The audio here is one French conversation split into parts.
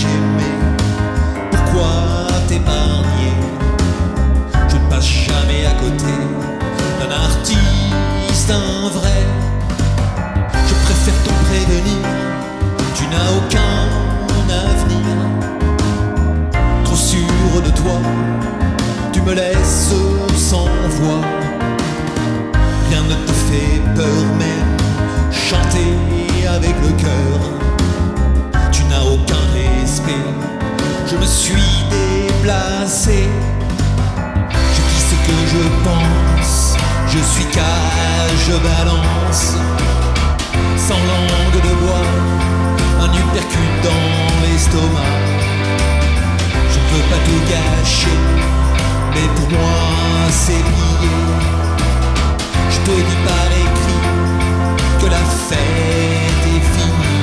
j'aimais. Pourquoi t'épargner? Je ne passe jamais à côté d'un artiste, un vrai. Je préfère te prévenir, tu n'as aucun avenir. Trop sûr de toi, tu me laisses sans voix. Rien ne te fait peur, même chanter avec le cœur. Tu n'as aucun respect, je me suis déplacé. Je dis ce que je pense, je suis cage balance. Sans langue de bois, un uppercut dans l'estomac. Je ne veux pas tout gâcher, mais pour moi c'est plié. Je te dis par écrit que la fête est finie.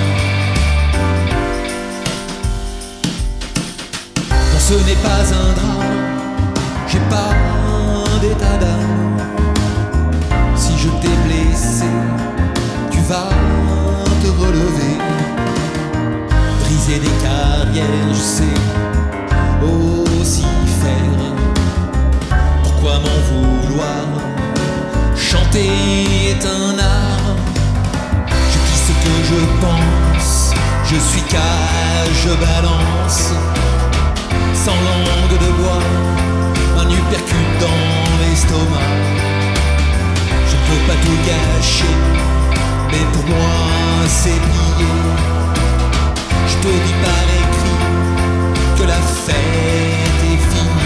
Non, ce n'est pas un drame, j'ai pas d'état d'âme. Si je t'ai blessé, tu vas te relever. Briser des carrières, je sais aussi faire. Pourquoi m'en vouloir? Chanter est un art. Je dis ce que je pense, je suis cage balance. Sans langue de bois, un uppercut dans l'estomac. Je ne peux pas tout gâcher, mais pour moi c'est plié. Je te dis par écrit que la fête est finie.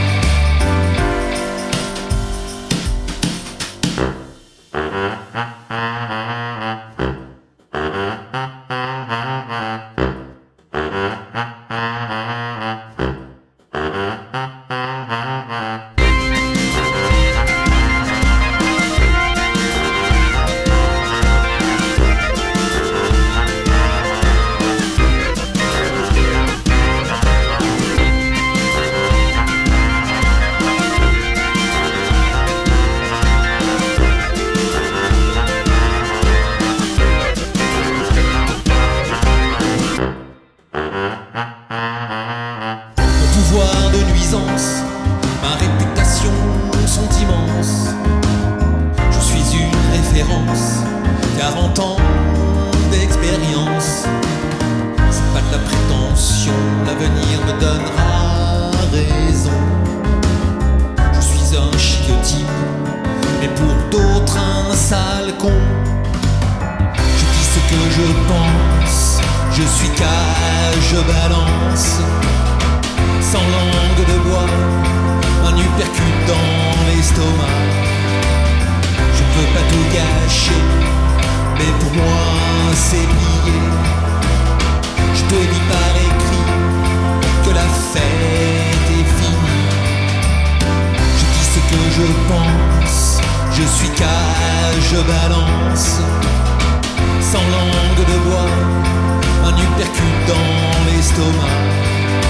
Pouvoir de nuisance, ma réputation sont immenses. Je suis une référence, 40 ans d'expérience. C'est pas de la prétention, l'avenir me donnera raison. Je suis un chic type, mais pour d'autres un sale con. Je dis ce que je pense, je suis cage balance. Sans langue de bois, un uppercut dans l'estomac. Je ne veux pas tout gâcher, mais pour moi c'est plié. Je te dis par écrit que la fête est finie. Je dis ce que je pense, je suis cage balance. Sans langue de bois, un uppercut dans l'estomac.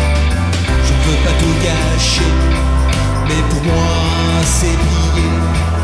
Je ne veux pas tout gâcher, mais pour moi c'est plié.